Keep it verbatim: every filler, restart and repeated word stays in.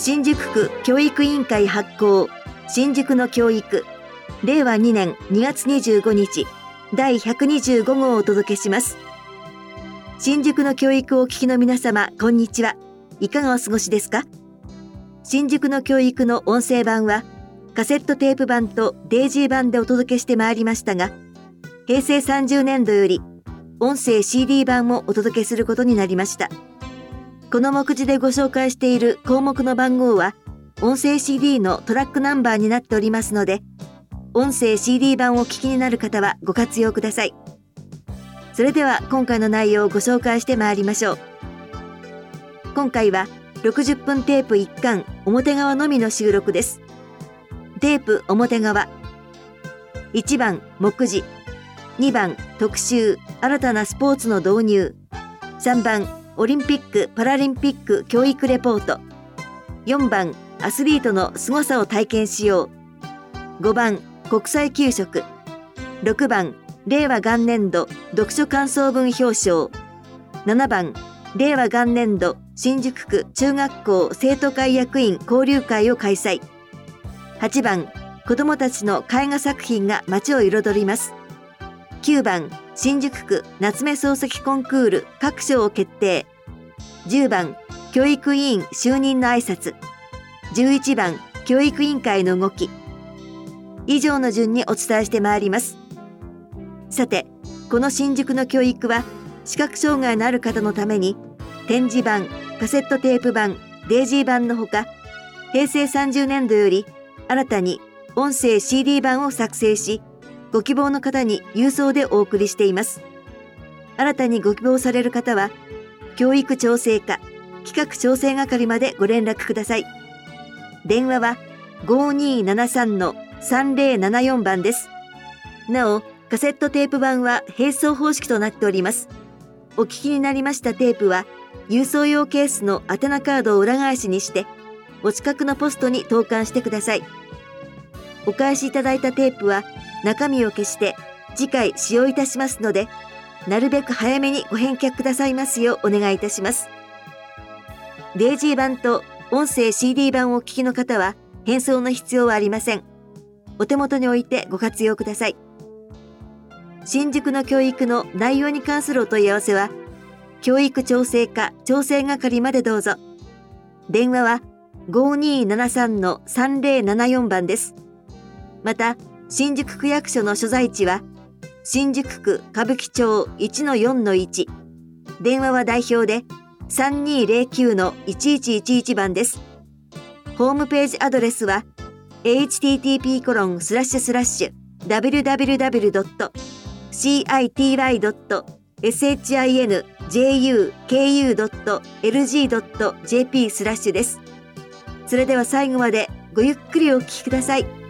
新宿区教育委員会発行新宿の教育れいわにねんにがつにじゅうごにちだいひゃくにじゅうごごうをお届けします。新宿の教育をお聞きの皆様、こんにちは。いかがお過ごしですか？新宿の教育の音声版はカセットテープ版とデイジー版でお届けしてまいりましたが、へいせいさんじゅうねんどより音声 シーディー 版もお届けすることになりました。この目次でご紹介している項目の番号は音声 シーディー のトラックナンバーになっておりますので、音声 シーディー 版をお聞きになる方はご活用ください。それでは今回の内容をご紹介してまいりましょう。今回はろくじゅっぷんテープいっかん表側のみの収録です。テープ表側。いちばん目次、にばん特集新たなスポーツの導入、さんばんオリンピック・パラリンピック教育レポート、よんばんアスリートの凄さを体験しよう、ごばん国際給食、ろくばんれいわ元年度読書感想文表彰、ななばんれいわ元年度新宿区中学校生徒会役員交流会を開催、はちばん子どもたちの絵画作品が街を彩ります、きゅうばん新宿区夏目漱石コンクール各賞を決定、じゅうばん教育委員就任の挨拶、じゅういちばん教育委員会の動き、以上の順にお伝えしてまいります。さて、この新宿の教育は視覚障害のある方のために展示版、カセットテープ版、デイジー版のほか、へいせいさんじゅうねんどより新たに音声 シーディー 版を作成し、ご希望の方に郵送でお送りしています。新たにご希望される方は教育調整課企画調整係までご連絡ください。電話は ごにーななさんのさんぜろななよん 番です。なお、カセットテープ版は並走方式となっております。お聞きになりましたテープは郵送用ケースの宛名カードを裏返しにしてお近くのポストに投函してください。お返しいただいたテープは中身を消して次回使用いたしますので、なるべく早めにご返却くださいますようお願いいたします。デイジー版と音声 シーディー 版をお聞きの方は返送の必要はありません。お手元に置いてご活用ください。新宿の教育の内容に関するお問い合わせは教育調整課調整係までどうぞ。電話は ごにーななさんのさんぜろななよん 番です。また新宿区役所の所在地は新宿区歌舞伎町 いちのよんのいち、電話は代表で さんにーぜろきゅうのいちいちいちいち 番です。ホームページアドレスは エイチティーティーピーコロンスラッシュスラッシュダブリューダブリューダブリュードットシーアイティーワイドットエスエイチアイエヌジェーユーケーユードットエルジードットジェーピー スラッシュです。それでは最後までごゆっくりお聞きください。